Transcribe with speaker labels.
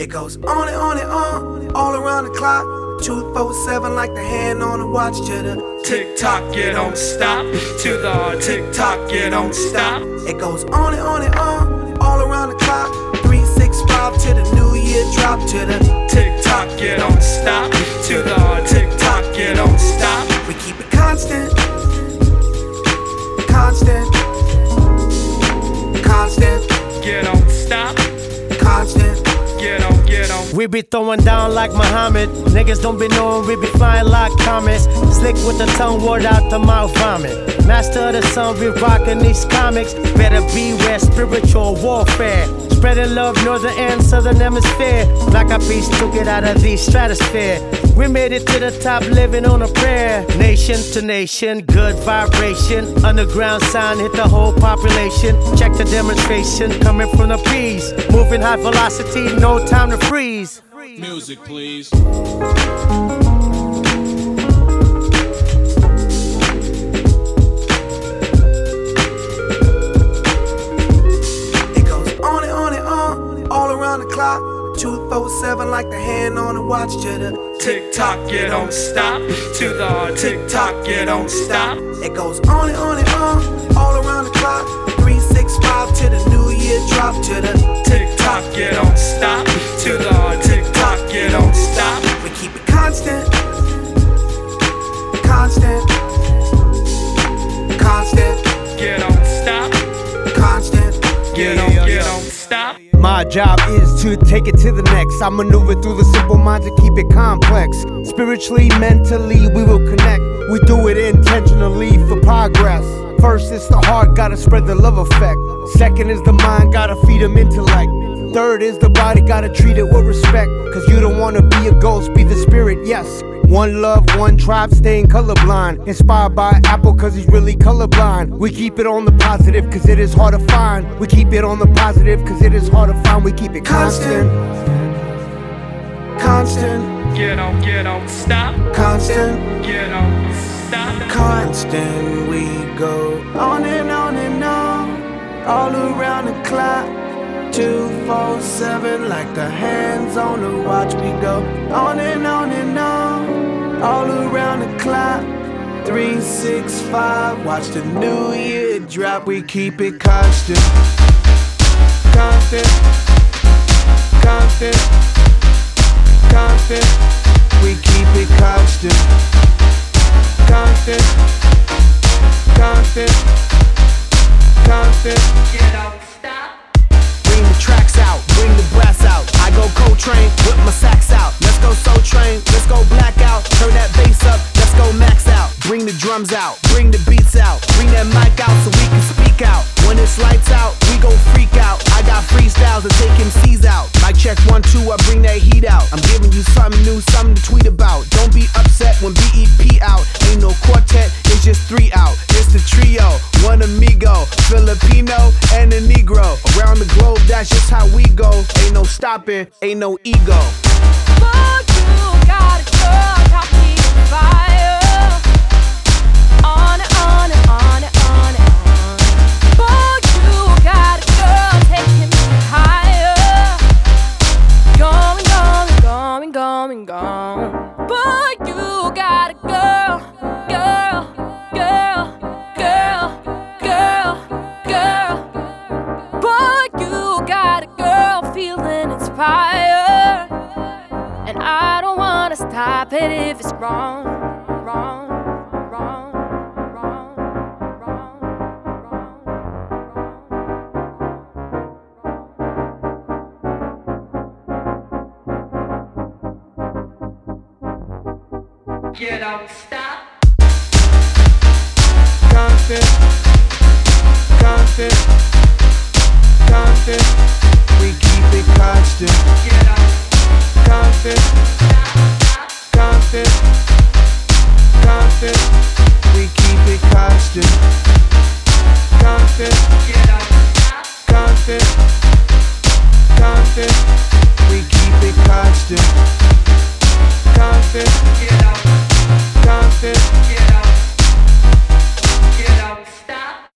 Speaker 1: It goes on and on and on, all around the clock. 247 like the hand on the watch to the
Speaker 2: tick-tock, you don't stop. To the tick-tock, you don't stop.
Speaker 1: It goes on and on and on, all around the clock. 365 to the new year drop to the
Speaker 2: tick-tock, you don't stop. To the tick-tock, you don't stop.
Speaker 1: We keep it constant, constant, constant.
Speaker 2: You don't stop.
Speaker 1: Constant.
Speaker 2: Get on, get on.
Speaker 3: We be throwing down like Muhammad. Niggas don't be knowing we be flying like comets. Slick with the tongue, word out the mouth vomit. Master of the sun, we rockin' these comics. Better beware spiritual warfare. Spreading love, northern and southern hemisphere. Black Eyed Peas took it out of the stratosphere. We made it to the top, living on a prayer. Nation to nation, good vibration. Underground sound hit the whole population. Check the demonstration coming from the P's. Moving high velocity, no time to freeze.
Speaker 2: Music, please.
Speaker 1: The clock, 247 like the hand on the watch to the
Speaker 2: tick-tock, you don't stop. To the tick-tock, you don't stop.
Speaker 1: It goes on and on and on, all around the clock. 365 to the new year drop to the
Speaker 2: tick-tock, you don't stop. To the tick-tock, you don't stop.
Speaker 1: We keep it constant, constant, constant.
Speaker 2: You don't stop.
Speaker 1: Constant.
Speaker 2: You don't stop.
Speaker 4: My job is to take it to the next. I maneuver through the simple mind to keep it complex. Spiritually, mentally, we will connect. We do it intentionally for progress. First, it's the heart, gotta spread the love effect. Second is the mind, gotta feed them intellect. Third is the body, gotta treat it with respect. Cause you don't wanna be a ghost, be the spirit, yes. One love, one tribe, staying colorblind. Inspired by Apple cause he's really colorblind. We keep it on the positive cause it is hard to find. We keep it on the positive cause it is hard to find. We keep it constant. Constant.
Speaker 2: You don't stop.
Speaker 1: Constant.
Speaker 2: You don't stop.
Speaker 1: Constant. We go on and on and on, all around the clock. 247 like the hands on the watch. We go on and on and on, all around the clock. 365, watch the new year drop. We keep it constant, constant, constant, constant. We keep it constant, constant, constant, constant.
Speaker 2: You don't stop.
Speaker 4: Bring the tracks out, bring the brass out. I go Coltrane, whip my sax out. Let's go Soul Train, let's go blackout. Turn that bass up, let's go max out. Bring the drums out, bring the beats out. Bring that mic out so we can speak out. When it's lights out, we go freak out. I got freestyles to take MCs out. Mic check 1, 2, I bring that heat out. I'm giving you something new, something to tweet about. Don't be upset when BEP out. Ain't no quartet, it's just 3 out. It's the trio, one amigo, Filipino and a Negro. Around the globe, that's just how we go. Ain't no stopping, ain't no ego.
Speaker 5: But you got a girl talking fire. On and on and on and on and on. But you got a girl taking me higher. Going, going, going, going, going. But you got a girl, girl, girl, girl, girl, girl. But you got a girl feeling inspired. And I don't wanna stop it if it's wrong, wrong, wrong, wrong, wrong,
Speaker 2: You don't stop.
Speaker 1: Constant, constant, constant. We keep it constant.
Speaker 2: You don't
Speaker 1: Constant,
Speaker 2: stop.
Speaker 1: constant.